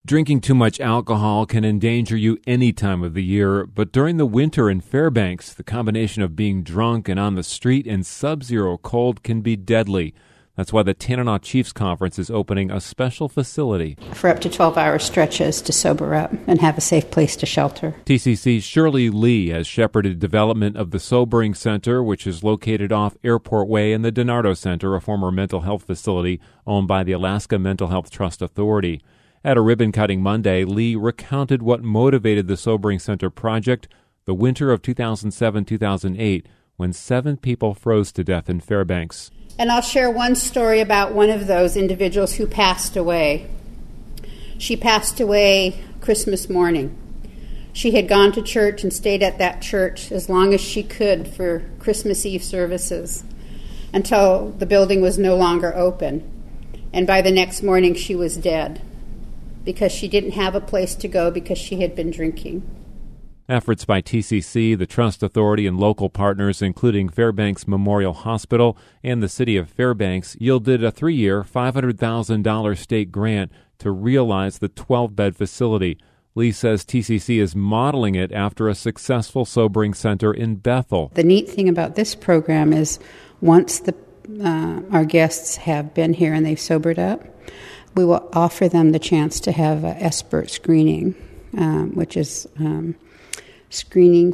Drinking too much alcohol can endanger you any time of the year, but during the winter in Fairbanks, the combination of being drunk and on the street in sub-zero cold can be deadly. That's why the Tanana Chiefs Conference is opening a special facility for up to 12-hour stretches to sober up and have a safe place to shelter. TCC's Shirley Lee has shepherded development of the Sobering Center, which is located off Airport Way in the DiNardo Center, a former mental health facility owned by the Alaska Mental Health Trust Authority. At a ribbon-cutting Monday, Lee recounted what motivated the Sobering Center project the winter of 2007-2008, when 7 people froze to death in Fairbanks. And I'll share one story about one of those individuals who passed away. She passed away Christmas morning. She had gone to church and stayed at that church as long as she could for Christmas Eve services until the building was no longer open. And by the next morning, she was dead because she didn't have a place to go because she had been drinking. Efforts by TCC, the Trust Authority, and local partners, including Fairbanks Memorial Hospital and the City of Fairbanks, yielded a 3-year, $500,000 state grant to realize the 12-bed facility. Lee says TCC is modeling it after a successful sobering center in Bethel. The neat thing about this program is once our guests have been here and they've sobered up, we will offer them the chance to have an SBIRT screening, which is screening,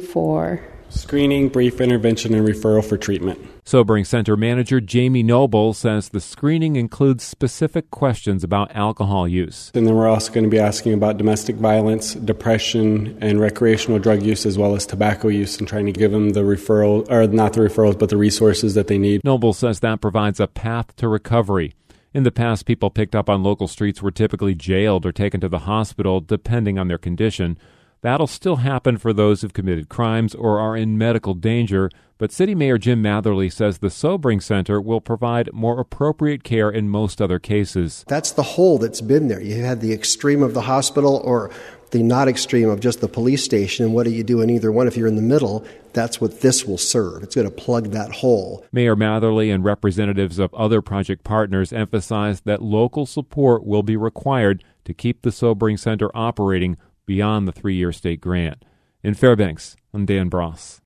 brief intervention, and referral for treatment. Sobering Center Manager Jamie Noble says the screening includes specific questions about alcohol use. And then we're also going to be asking about domestic violence, depression, and recreational drug use, as well as tobacco use, and trying to give them the referral, or not the referrals, but the resources that they need. Noble says that provides a path to recovery. In the past, people picked up on local streets were typically jailed or taken to the hospital, depending on their condition. That'll still happen for those who've committed crimes or are in medical danger, but City Mayor Jim Matherly says the Sobering Center will provide more appropriate care in most other cases. That's the hole that's been there. You had the extreme of the hospital or the not extreme of just the police station, and what do you do in either one? If you're in the middle, that's what this will serve. It's going to plug that hole. Mayor Matherly and representatives of other project partners emphasized that local support will be required to keep the Sobering Center operating beyond the 3-year state grant. In Fairbanks, I'm Dan Bross.